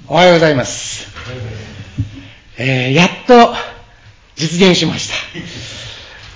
おはようございます。やっと実現しました。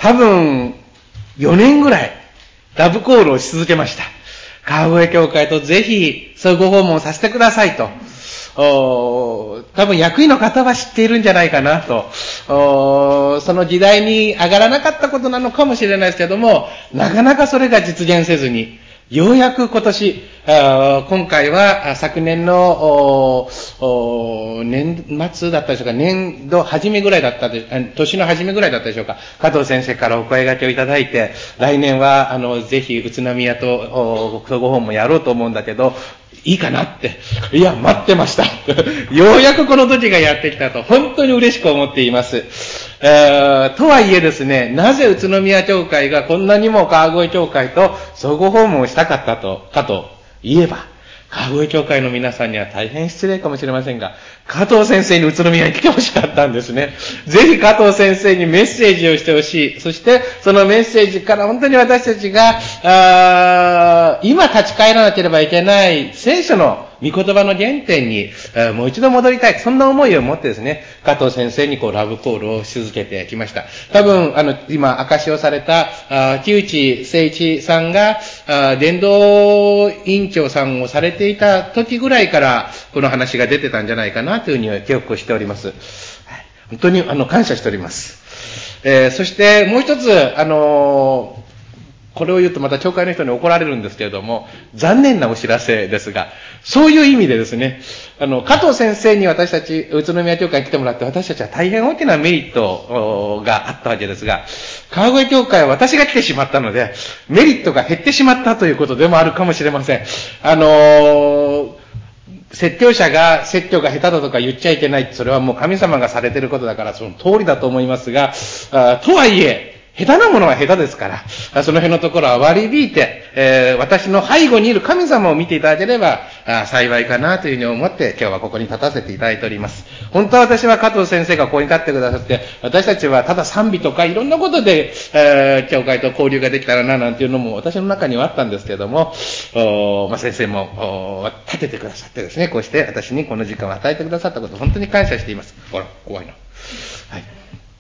多分4年ぐらいラブコールをし続けました。川越教会とぜひ相互訪問させてくださいと。多分役員の方は知っているんじゃないかなと。その時代に上がらなかったことなのかもしれないですけども、なかなかそれが実現せずに、ようやく今年、今回は昨年の年末だったでしょうか、年度初めぐらいだったで、年の初めぐらいだったでしょうか、加藤先生からお声掛けをいただいて、来年はぜひ宇都宮と相互訪問やろうと思うんだけど、いいかなって。いや、待ってました。ようやくこの時がやってきたと、本当に嬉しく思っています。とはいえですね、なぜ宇都宮教会がこんなにも川越教会と相互訪問をしたかったかと言えば、川越教会の皆さんには大変失礼かもしれませんが、加藤先生に宇都宮に来てほしかったんですね。ぜひ加藤先生にメッセージをしてほしい。そしてそのメッセージから本当に私たちが今立ち返らなければいけない聖書の御言葉の原点にもう一度戻りたい。そんな思いを持ってですね、加藤先生にラブコールをし続けてきました。多分今証しをされた木内誠一さんが伝道委員長さんをされていた時ぐらいからこの話が出てたんじゃないかなというふうに記憶をしております。本当に感謝しております。そしてもう一つこれを言うとまた教会の人に怒られるんですけれども、残念なお知らせですが、そういう意味でですね、加藤先生に私たち、宇都宮教会に来てもらって私たちは大変大きなメリットがあったわけですが、川越教会は私が来てしまったので、メリットが減ってしまったということでもあるかもしれません。説教者が説教が下手だとか言っちゃいけない。それはもう神様がされていることだからその通りだと思いますが、とはいえ、下手なものは下手ですから、その辺のところは割り引いて、私の背後にいる神様を見ていただければ幸いかなというふうに思って今日はここに立たせていただいております。本当は私は加藤先生がここに立ってくださって、私たちはただ賛美とかいろんなことで、教会と交流ができたらななんていうのも私の中にはあったんですけれども、先生も立ててくださってですね、こうして私にこの時間を与えてくださったことを本当に感謝しています。ほら、怖いな。はい。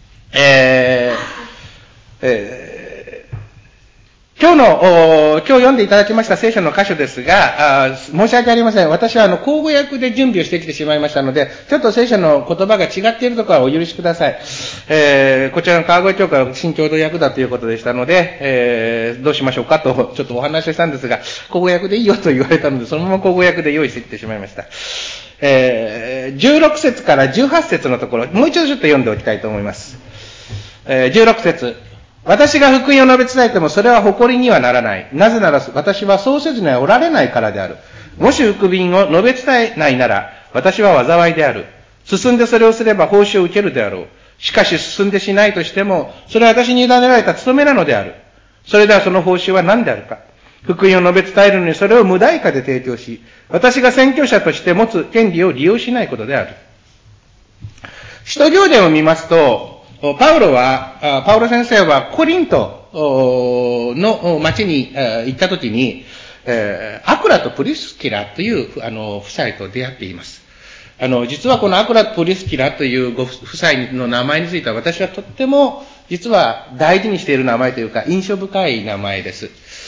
今日読んでいただきました聖書の箇所ですが、申し訳ありません。私は口語訳で準備をしてきてしまいましたので、ちょっと聖書の言葉が違っているところはお許しください。こちらの川越教会は新共同訳だということでしたので、どうしましょうかとちょっとお話をしたんですが、口語訳でいいよと言われたので、そのまま口語訳で用意してきてしまいました。16節から18節のところ、もう一度ちょっと読んでおきたいと思います。16節。私が福音を述べ伝えてもそれは誇りにはならない。なぜなら私はそうせずにはおられないからである。もし福音を述べ伝えないなら私は災いである。進んでそれをすれば報酬を受けるであろう。しかし進んでしないとしてもそれは私に委ねられた務めなのである。それではその報酬は何であるか。福音を述べ伝えるのにそれを無代価で提供し、私が宣教者として持つ権利を利用しないことである。使徒行伝を見ますと、パウロ先生はコリントの町に行った時に、アクラとプリスキラという夫妻と出会っています。実はこのアクラとプリスキラというご夫妻の名前については私はとっても実は大事にしている名前というか印象深い名前です。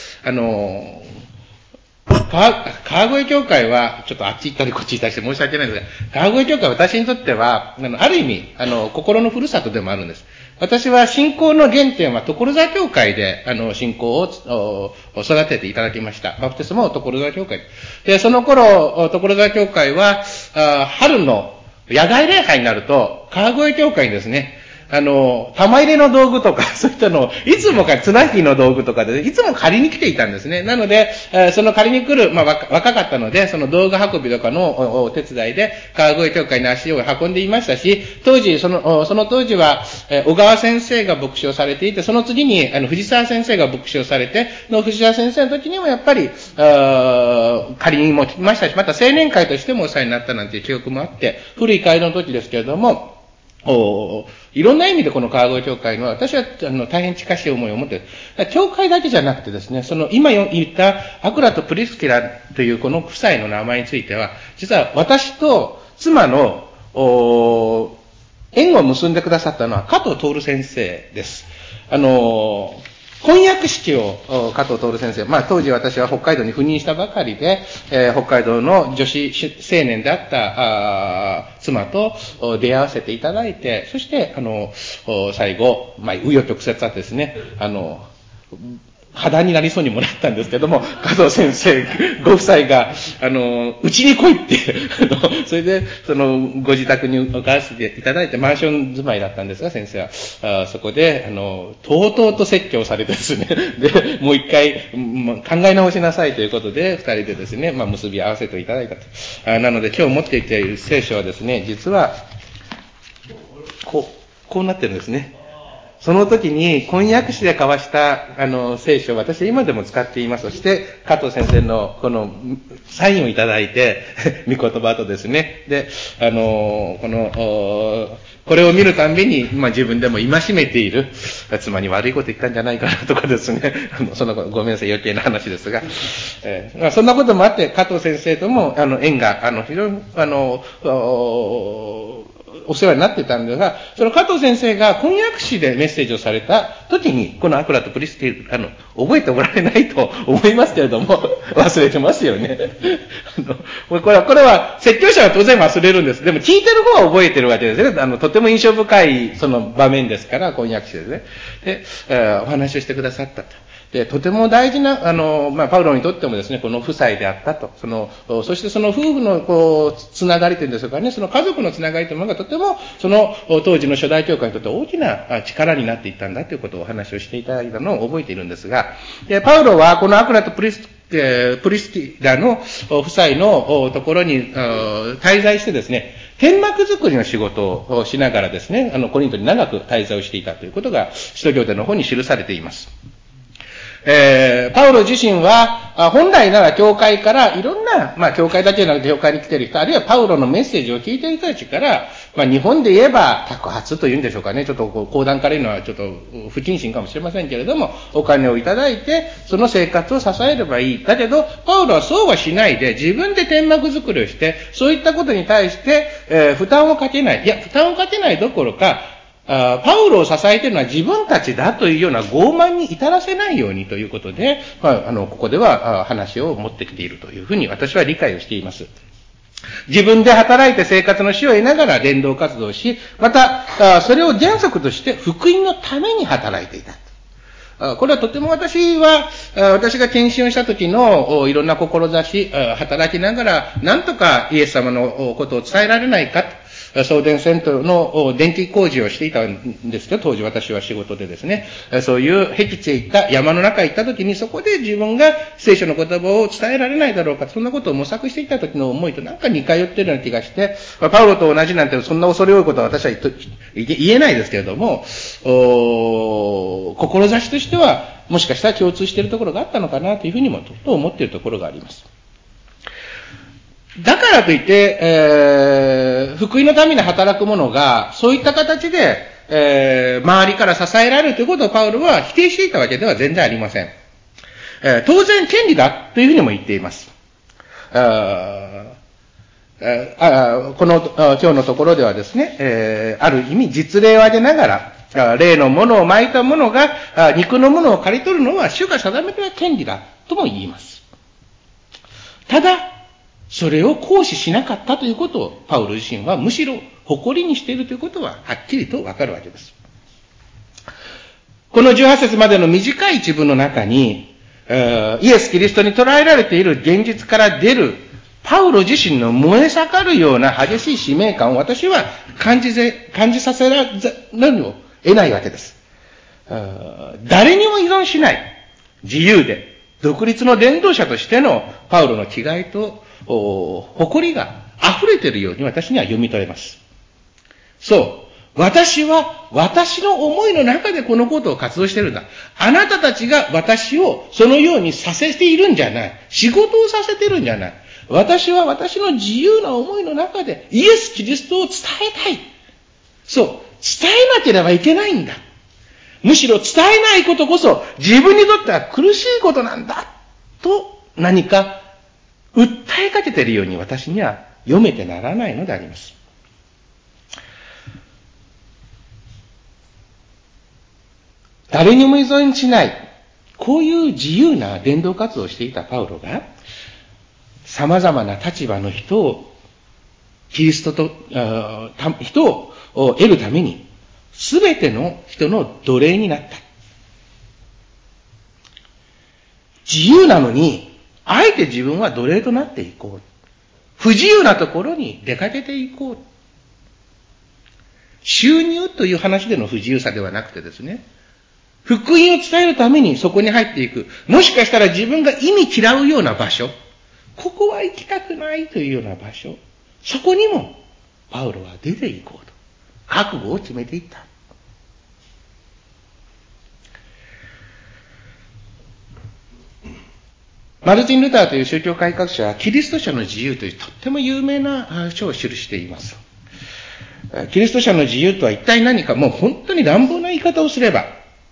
川越教会は、ちょっとあっち行ったりこっち行ったりして申し訳ないんですが、川越教会は私にとっては、ある意味、心のふるさとでもあるんです。私は信仰の原点は所沢教会で、信仰を育てていただきました。バプテスマは所沢教会で、その頃、所沢教会は、春の野外礼拝になると、川越教会にですね、玉入れの道具とか、そういったのを、いつも綱引きの道具とかで、いつも借りに来ていたんですね。なので、その借りに来る、若かったので、その道具運びとかのお手伝いで、川越教会に足を運んでいましたし、当時、その当時は、小川先生が牧師をされていて、その次に、藤沢先生が牧師をされて、藤沢先生の時にもやっぱり、借りにも来ましたし、また青年会としてもお世話になったなんていう記憶もあって、古い会の時ですけれども、いろんな意味でこの川越教会の私は大変近しい思いを持っている。教会だけじゃなくてですね、その今言ったアクラとプリスキラというこの夫妻の名前については、実は私と妻の、縁を結んでくださったのは加藤徹先生です。婚約式を加藤徹先生、当時私は北海道に赴任したばかりで、北海道の女子青年であった妻と出会わせていただいて、そして最後、紆余曲折あってですね、破談になりそうにもなったんですけども、加藤先生ご夫妻が、うちに来いって、それで、ご自宅に伺わせていただいて、マンション住まいだったんですが、先生は、そこで、とうとうと説教されてですね、で、もう一回、考え直しなさいということで、二人でですね、結び合わせていただいたと。なので、今日持っていている聖書はですね、実は、こうなってるんですね。その時に婚約式で交わした聖書を私は今でも使っています。そして加藤先生のこのサインをいただいて御言葉とですね、でこれを見るたんびに自分でも戒めている、妻に悪いこと言ったんじゃないかなとかですね、ごめんなさい余計な話ですが、そんなこともあって加藤先生とも縁が非常にお世話になってたんですが、その加藤先生が婚約誌でメッセージをされた時に、このアクラとプリスティ、覚えておられないと思いますけれども、忘れてますよね。これは、説教者は当然忘れるんです。でも聞いてる方は覚えてるわけですね。とても印象深いその場面ですから、婚約誌ですね。で、お話をしてくださったと。で、とても大事な、パウロにとってもですね、この夫妻であったと。そしてその夫婦の、つながりというんですかね、その家族のつながりというものがとても、当時の初代教会にとって大きな力になっていったんだということをお話をしていただいたのを覚えているんですが、で、パウロはこのアクラとプリスティラの夫妻のところに滞在してですね、天幕作りの仕事をしながらですね、コリントに長く滞在をしていたということが、使徒行伝の方に記されています。パウロ自身は、本来なら教会からいろんな、教会だけじゃなくて教会に来ている人、あるいはパウロのメッセージを聞いている人たちから、日本で言えば、托発というんでしょうかね。ちょっと講談から言うのはちょっと不謹慎かもしれませんけれども、お金をいただいて、その生活を支えればいい。だけど、パウロはそうはしないで、自分で天幕作りをして、そういったことに対して、負担をかけない。いや、負担をかけないどころか、パウロを支えているのは自分たちだというような傲慢に至らせないようにということで、ここでは話を持ってきているというふうに私は理解をしています。自分で働いて生活の死を得ながら伝道活動をし、また、それを原則として福音のために働いていた。これはとても私が献身をした時のいろんな志、働きながら、なんとかイエス様のことを伝えられないかと。送電線の電気工事をしていたんですけど、当時私は仕事でですね、そういう僻地へ行った、山の中へ行った時に、そこで自分が聖書の言葉を伝えられないだろうか、そんなことを模索していた時の思いとなんか似通っているような気がして、パウロと同じなんてそんな恐れ多いことは私は言えないですけれども、志としては、もしかしたら共通しているところがあったのかなというふうにもと思っているところがあります。だからといって、福音のために働く者が、そういった形で、周りから支えられるということをパウロは否定していたわけでは全然ありません。当然権利だというふうにも言っています。この今日のところではですね、ある意味実例を挙げながら、霊のものをまいた者が肉のものを刈り取るのは主が定めた権利だとも言います。ただ、それを行使しなかったということをパウロ自身はむしろ誇りにしているということははっきりとわかるわけです。この18節までの短い一文の中に、イエス・キリストに捉えられている現実から出るパウロ自身の燃え盛るような激しい使命感を私は感じさせられるを得ないわけです。誰にも依存しない自由で独立の伝道者としてのパウロの気概と誇りが溢れているように私には読み取れます。そう。私は私の思いの中でこのことを活動しているんだ。あなたたちが私をそのようにさせているんじゃない。仕事をさせているんじゃない。私は私の自由な思いの中でイエス・キリストを伝えたい。そう。伝えなければいけないんだ。むしろ伝えないことこそ自分にとっては苦しいことなんだ。と何か訴えかけているように私には読めてならないのであります。誰にも依存しない、こういう自由な伝道活動をしていたパウロが、様々な立場の人を、人を得るために、すべての人の奴隷になった。自由なのに、あえて自分は奴隷となっていこう。不自由なところに出かけていこう。収入という話での不自由さではなくてですね、福音を伝えるためにそこに入っていく。もしかしたら自分が意味嫌うような場所、ここは行きたくないというような場所、そこにもパウロは出ていこうと覚悟を決めていった。マルティン・ルターという宗教改革者はキリスト者の自由というとっても有名な書を記しています。キリスト者の自由とは一体何か、もう本当に乱暴な言い方をすれば、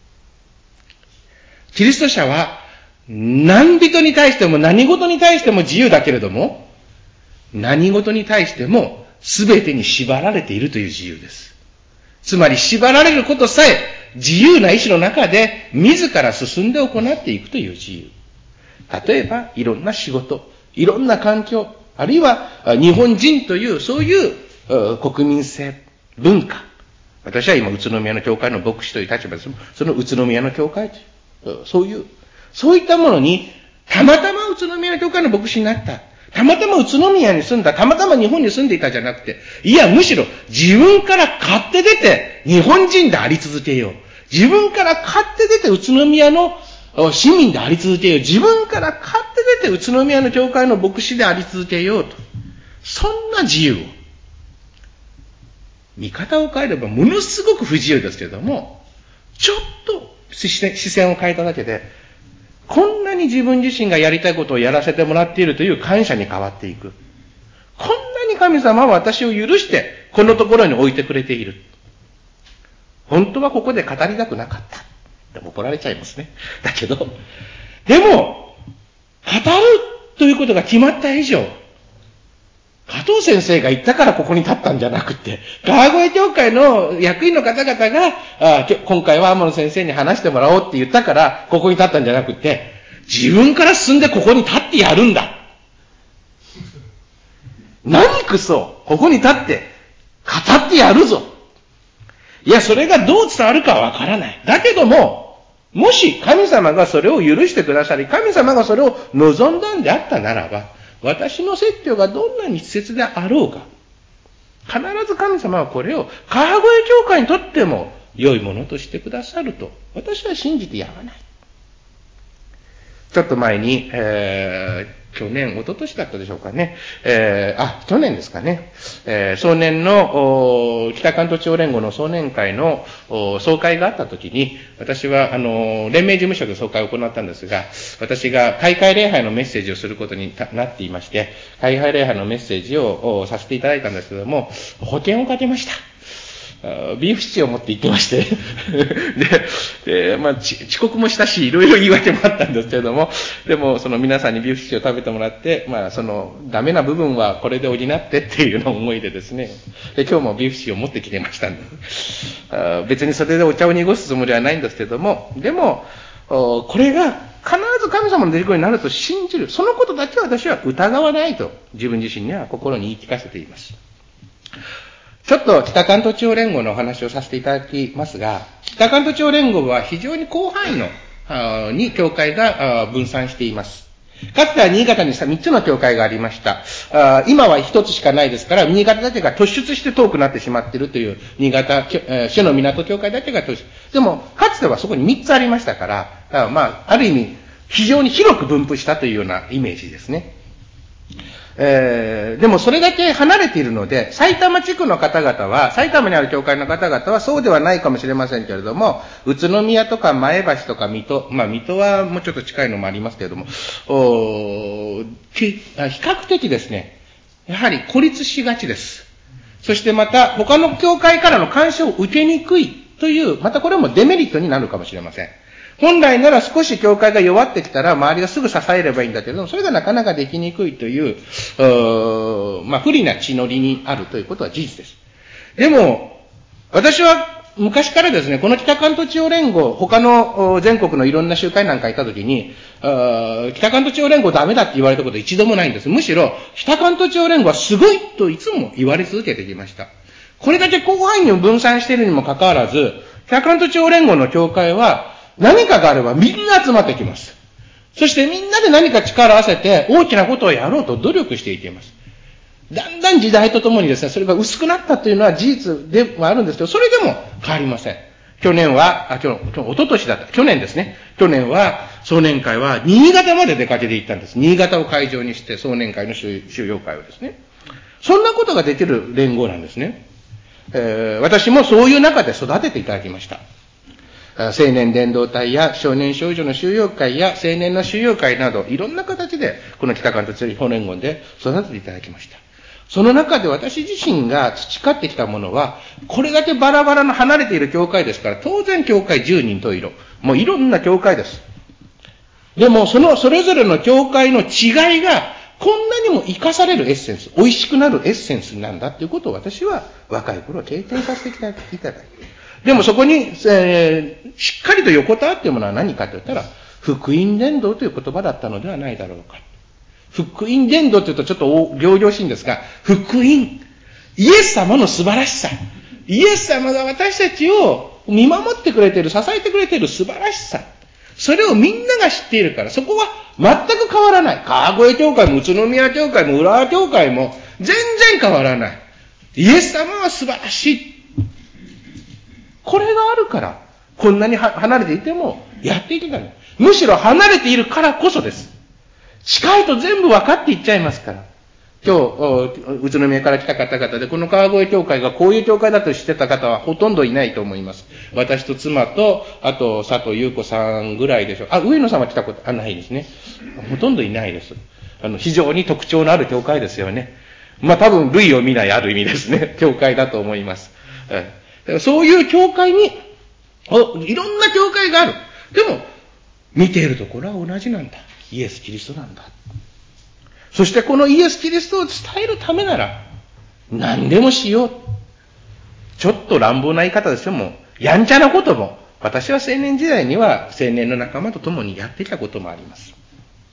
キリスト者は何人に対しても何事に対しても自由だけれども、何事に対しても全てに縛られているという自由です。つまり縛られることさえ自由な意志の中で自ら進んで行っていくという自由。例えばいろんな仕事、いろんな環境、あるいは日本人というそういう国民性、文化。私は今宇都宮の教会の牧師という立場です。その宇都宮の教会というそういったものに、たまたま宇都宮の教会の牧師になった。たまたま宇都宮に住んだ。たまたま日本に住んでいたじゃなくて、いや、むしろ自分から勝手出て日本人であり続けよう。自分から勝手出て宇都宮の市民であり続けよう。自分から勝手出て宇都宮の教会の牧師であり続けようと。そんな自由を。見方を変えればものすごく不自由ですけれども、ちょっと視線を変えただけで、こんなに自分自身がやりたいことをやらせてもらっているという感謝に変わっていく。こんなに神様は私を許して、このところに置いてくれている。本当はここで語りたくなかった。でも怒られちゃいますね。だけど、でも、語るということが決まった以上、加藤先生が言ったからここに立ったんじゃなくて、川越教会の役員の方々が、今回は天野先生に話してもらおうって言ったから、ここに立ったんじゃなくて、自分から進んでここに立ってやるんだ。何くそ、ここに立って、語ってやるぞ。いや、それがどう伝わるかはわからない。だけども、もし神様がそれを許してくださり、神様がそれを望んだんであったならば、私の説教がどんなに稚拙であろうか、必ず神様はこれを川越教会にとっても良いものとしてくださると、私は信じてやらない。ちょっと前に、去年、一昨年だったでしょうかね。去年ですかね。総年の、北関東地方連合の総年会の総会があった時に、私は、連盟事務所で総会を行ったんですが、私が開会礼拝のメッセージをすることになっていまして、開会礼拝のメッセージをさせていただいたんですけども、保険をかけました。ビーフシチューを持って行ってまして。で、遅刻もしたし、いろいろ言い訳もあったんですけれども、でも、皆さんにビーフシチューを食べてもらって、ダメな部分はこれで補ってっていうのを思いでですね。で、今日もビーフシチューを持ってきてましたんで。別にそれでお茶を濁すつもりはないんですけれども、でも、これが必ず神様の出てくるになると信じる。そのことだけは私は疑わないと、自分自身には心に言い聞かせています。ちょっと北関東地方連合のお話をさせていただきますが、北関東地方連合は非常に広範囲に教会が分散しています。かつては新潟に3つの教会がありました。今は1つしかないですから、新潟だけが突出して遠くなってしまっているという、新潟、主の港教会だけが突出。でも、かつてはそこに3つありましたから、ある意味、非常に広く分布したというようなイメージですね。でもそれだけ離れているので、埼玉地区の方々は、埼玉にある教会の方々はそうではないかもしれませんけれども、宇都宮とか前橋とか水戸、水戸はもうちょっと近いのもありますけれども、比較的ですね、やはり孤立しがちです。そしてまた、他の教会からの干渉を受けにくいという、またこれもデメリットになるかもしれません。 本来なら少し教会が弱ってきたら周りがすぐ支えればいいんだけれども、それがなかなかできにくいという、不利な地の利にあるということは事実です。でも、私は昔からですね、この北関東地方連合、他の全国のいろんな集会なんか行ったときに、北関東地方連合ダメだって言われたこと一度もないんです。むしろ、北関東地方連合はすごいといつも言われ続けてきました。これだけ広範囲に分散しているにもかかわらず、北関東地方連合の教会は、何かがあればみんな集まってきます。そしてみんなで何か力を合わせて大きなことをやろうと努力していきます。だんだん時代とともにですね、それが薄くなったというのは事実ではあるんですけど、それでも変わりません。去年、一昨年だった。去年ですね。去年は、総年会は新潟まで出かけて行ったんです。新潟を会場にして総年会の収容会をですね。そんなことができる連合なんですね。私もそういう中で育てていただきました。青年伝道隊や少年少女の収容会や青年の収容会など、いろんな形で、この北関東地方連合で育てていただきました。その中で私自身が培ってきたものは、これだけバラバラの離れている教会ですから、当然教会10人十色。もういろんな教会です。でも、それぞれの教会の違いが、こんなにも生かされるエッセンス、美味しくなるエッセンスなんだということを私は若い頃は経験させていただいた。でもそこに、しっかりと横たわっているものは何かと言ったら、福音伝道という言葉だったのではないだろうか。福音伝道というとちょっと仰々しいんですが、福音、イエス様の素晴らしさ、イエス様が私たちを見守ってくれている、支えてくれている素晴らしさ、それをみんなが知っているから、そこは全く変わらない。川越教会も宇都宮教会も浦和教会も全然変わらない。イエス様は素晴らしい。これがあるから、こんなに離れていてもやっていけたの。むしろ離れているからこそです。近いと全部分かっていっちゃいますから。今日、宇都宮から来た方々で、この川越教会がこういう教会だと知ってた方はほとんどいないと思います。私と妻と、あと佐藤優子さんぐらいでしょう。上野さんは来たことないですね。ほとんどいないです。非常に特徴のある教会ですよね。多分類を見ないある意味ですね。教会だと思います。そういう教会に、いろんな教会がある。でも、見ているところは同じなんだ。イエス・キリストなんだ。そしてこのイエス・キリストを伝えるためなら、何でもしよう。ちょっと乱暴な言い方ですよ。もう、やんちゃなことも、私は青年時代には青年の仲間と共にやってきたこともあります。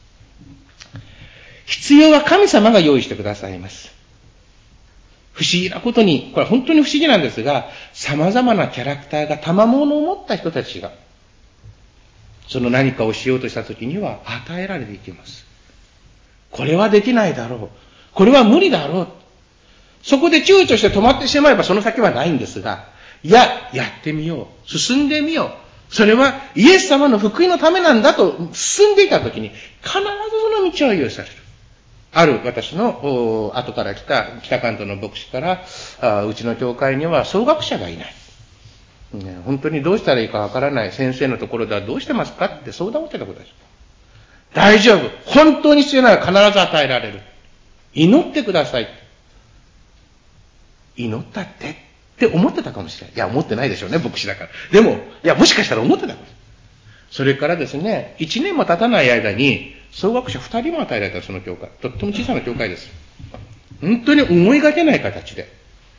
必要は神様が用意してくださいます。不思議なことに、これは本当に不思議なんですが、様々なキャラクターが賜物を持った人たちが、その何かをしようとしたときには与えられていきます。これはできないだろう。これは無理だろう。そこで躊躇して止まってしまえばその先はないんですが、やってみよう。進んでみよう。それはイエス様の福音のためなんだと進んでいたときに、必ずその道は用意される。ある私の後から来た北関東の牧師から、うちの教会には総学者がいない。本当にどうしたらいいかわからない先生のところではどうしてますかって相談を受けたことです。大丈夫。本当に必要なら必ず与えられる。祈ってください。祈ったって思ってたかもしれない。いや、思ってないでしょうね、牧師だから。でも、もしかしたら思ってたかもしれない。それからですね、1年も経たない間に、総学者2人も与えられたその教会。とっても小さな教会です。本当に思いがけない形で、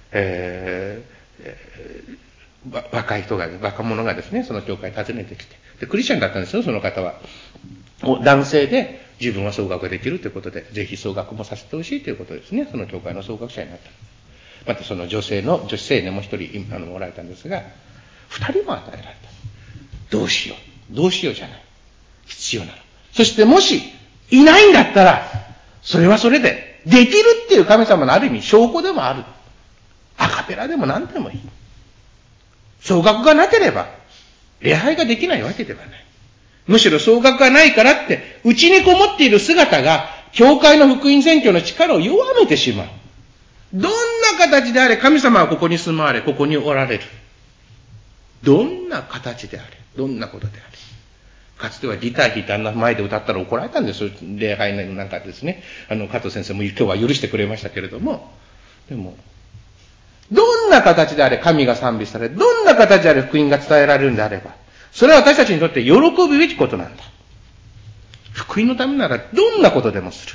若い人が、若者がですね、その教会に訪ねてきて。で、クリスチャンだったんですよ、その方は。男性で自分は総学ができるということで、ぜひ総学もさせてほしいということですね。その教会の総学者になった。またその女子青年も一人おられたんですが、2人も与えられた。どうしようじゃない。必要なの。そしてもし、いないんだったら、それはそれで、できるっていう神様のある意味証拠でもある。アカペラでも何でもいい。総学がなければ、礼拝ができないわけではない。むしろ総学がないからって、内にこもっている姿が、教会の福音宣教の力を弱めてしまう。どんな形であれ、神様はここに住まわれ、ここにおられる。どんな形であれ、どんなことであれ。かつてはギター弾いてあんな前で歌ったら怒られたんですよ。礼拝なんかですね。加藤先生も今日は許してくれましたけれども。でも、どんな形であれ神が賛美され、どんな形であれ福音が伝えられるんであれば、 それは私たちにとって喜ぶべきことなんだ。福音のためならどんなことでもする。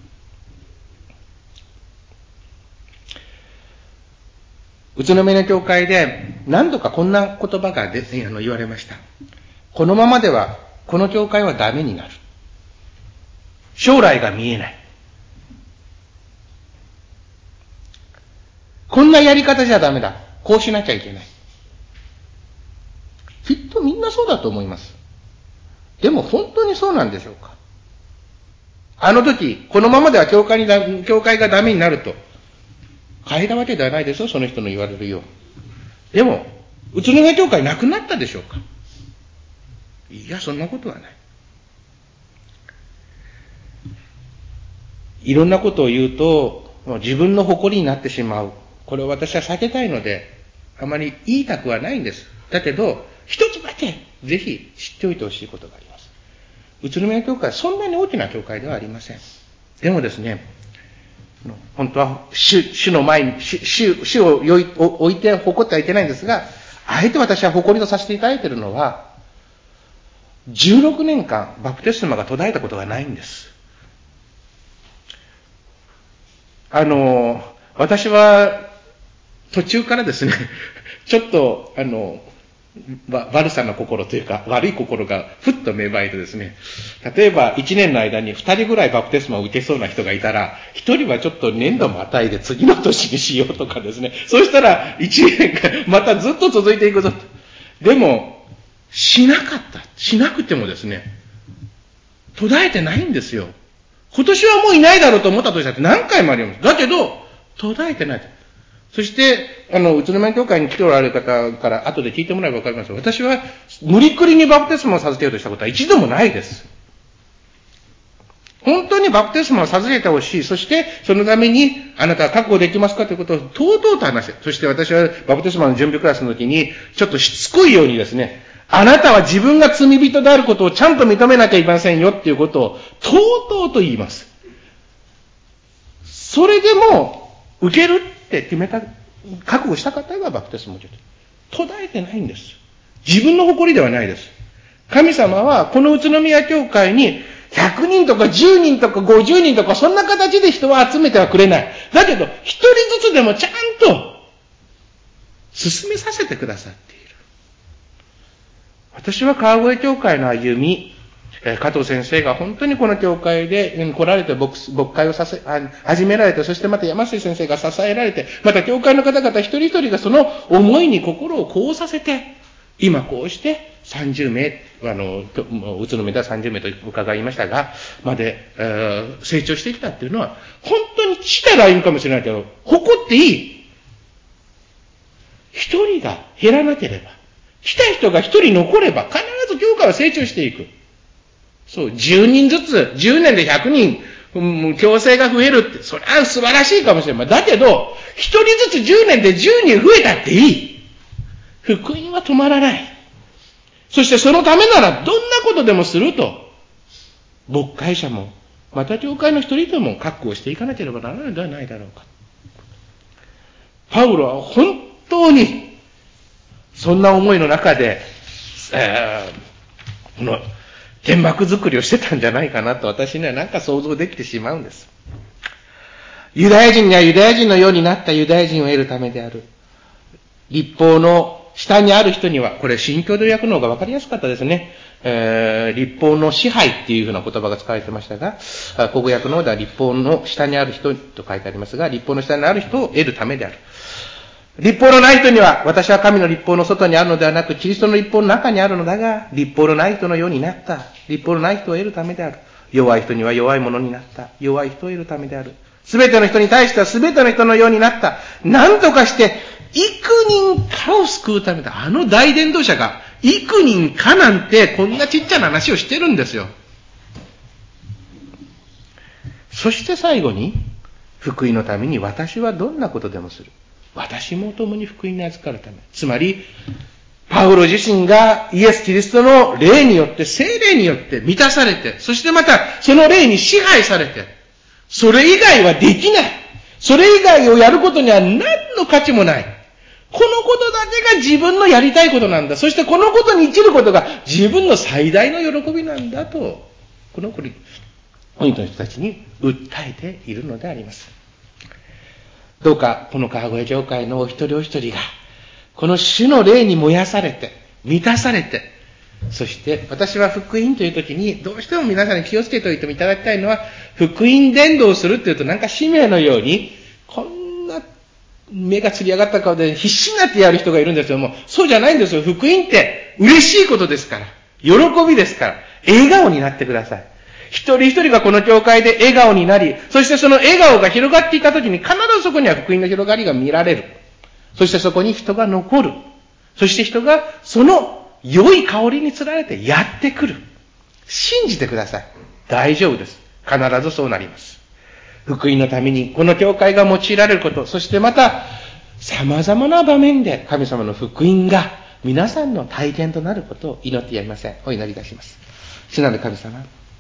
宇都宮の教会で何度かこんな言葉が言われました。このままではこの教会はダメになる。将来が見えない。こんなやり方じゃダメだ。こうしなきゃいけない。きっとみんなそうだと思います。でも本当にそうなんでしょうか。あの時、このままでは教会がダメになると変えたわけではないですよ、その人の言われるよう。でも、宇都宮教会なくなったでしょうか。いや、そんなことはない。いろんなことを言うと、自分の誇りになってしまう。これを私は避けたいので、あまり言いたくはないんです。だけど、一つだけ、ぜひ知っておいてほしいことがあります。宇都宮教会はそんなに大きな教会ではありません。でもですね、本当は主の前に、主を置いて誇ってはいけないんですが、あえて私は誇りとさせていただいているのは、16年間バプテスマが途絶えたことがないんです。私は途中からですね、ちょっと悪さの心というか悪い心がふっと芽生えてですね、例えば1年の間に2人ぐらいバプテスマを受けそうな人がいたら、1人はちょっと年度またいで次の年にしようとかですね、そうしたら1年間またずっと続いていくぞと。でもしなくてもですね、途絶えてないんですよ。今年はもういないだろうと思った年だって何回もあります。だけど途絶えてない。そして、宇都宮教会に来ておられる方から後で聞いてもらえばわかります。私は無理くりにバプテスマを授けようとしたことは一度もないです。本当にバプテスマを授けてほしい。そして、そのためにあなたは覚悟できますかということをとうとうと話して、そして私はバプテスマの準備クラスの時に、ちょっとしつこいようにですね、あなたは自分が罪人であることをちゃんと認めなきゃいけませんよっていうことをとうとうと言います。それでも受けるって決めた、覚悟した方がバプテスマを受けて、途絶えてないんです。自分の誇りではないです。神様はこの宇都宮教会に100人とか10人とか50人とかそんな形で人を集めてはくれない。だけど一人ずつでもちゃんと進めさせてくださっている。私は川越教会の歩み、加藤先生が本当にこの教会で来られて牧会を始められて、そしてまた山瀬先生が支えられて、また教会の方々一人一人がその思いに心をこうさせて、今こうして30名、宇都宮では30名と伺いましたが、まで、成長してきたっていうのは、本当にちたらいいかもしれないけど、誇っていい。一人が減らなければ、来た人が一人残れば、必ず教会は成長していく。そう、10人ずつ、10年で100人、強制が増えるって、それは素晴らしいかもしれない。だけど、一人ずつ10年で10人増えたっていい。福音は止まらない。そしてそのためならどんなことでもすると、牧会者も、また教会の一人でも覚悟していかなければならないのではないだろうか。パウロは本当に、そんな思いの中で、この天幕作りをしてたんじゃないかなと私にはなんか想像できてしまうんです。ユダヤ人にはユダヤ人のようになったユダヤ人を得るためである。律法の下にある人には、これ新共同訳の方が分かりやすかったですね。律法の支配っていうふうな言葉が使われてましたが、古語訳の方では律法の下にある人と書いてありますが、律法の下にある人を得るためである。律法のない人には、私は神の律法の外にあるのではなく、キリストの律法の中にあるのだが、律法のない人のようになった。律法のない人を得るためである。弱い人には弱いものになった。弱い人を得るためである。すべての人に対してはすべての人のようになった。何とかして、幾人かを救うためだ。あの大伝道者が、幾人かなんて、こんなちっちゃな話をしてるんですよ。そして最後に、福音のために私はどんなことでもする。私も共に福音に預かるため。つまり、パウロ自身がイエス・キリストの霊によって、聖霊によって満たされて、そしてまたその霊に支配されて、それ以外はできない。それ以外をやることには何の価値もない。 このことだけが自分のやりたいことなんだ。そしてこのことに生きることが自分の最大の喜びなんだと、このコリントの人たちに訴えているのであります。どうかこの川越教会のお一人お一人が、この主の霊に燃やされて、満たされて、そして私は福音という時にどうしても皆さんに気をつけておいていただきたいのは、福音伝道するっていうとなんか使命のように、こんな目がつり上がった顔で必死になってやる人がいるんですよ。もうそうじゃないんですよ。福音って嬉しいことですから、喜びですから、笑顔になってください。一人一人がこの教会で笑顔になり、そしてその笑顔が広がっていたときに必ずそこには福音の広がりが見られる。そしてそこに人が残る。そして人がその良い香りにつられてやってくる。信じてください。大丈夫です。必ずそうなります。福音のためにこの教会が用いられること、そしてまた様々な場面で神様の福音が皆さんの体験となることを祈ってやりません。お祈りいたします。主なる神様、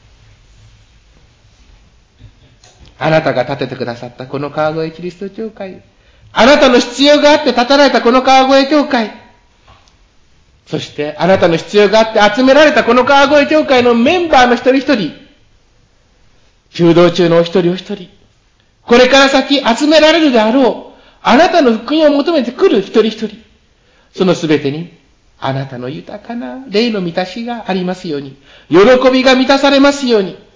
あなたが建ててくださったこの川越キリスト教会、あなたの必要があって建てられたこの川越教会、そしてあなたの必要があって集められたこの川越教会のメンバーの一人一人、修道中のお一人お一人、これから先集められるであろう、あなたの福音を求めてくる一人一人、そのすべてにあなたの豊かな霊の満たしがありますように、喜びが満たされますように、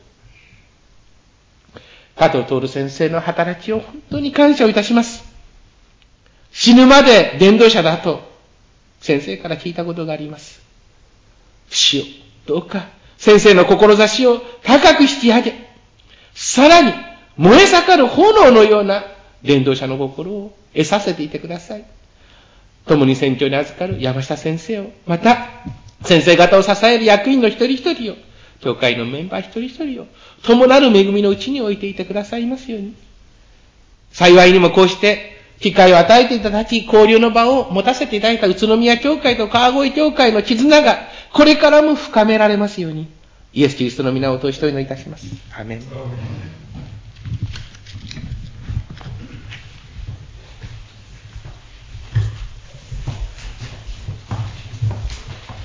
加藤徹先生の働きを本当に感謝をいたします。死ぬまで伝道者だと先生から聞いたことがあります。主よ、どうか先生の志を高く引き上げ、さらに燃え盛る炎のような伝道者の心を得させていてください。共に宣教に預かる山下先生を、また先生方を支える役員の一人一人を、教会のメンバー一人一人を、共なる恵みのうちに置いていてくださいますように。幸いにもこうして機会を与えていただき、交流の場を持たせていただいた宇都宮教会と川越教会の絆がこれからも深められますように、イエス・キリストの皆を通してお祈りいたします。アメン。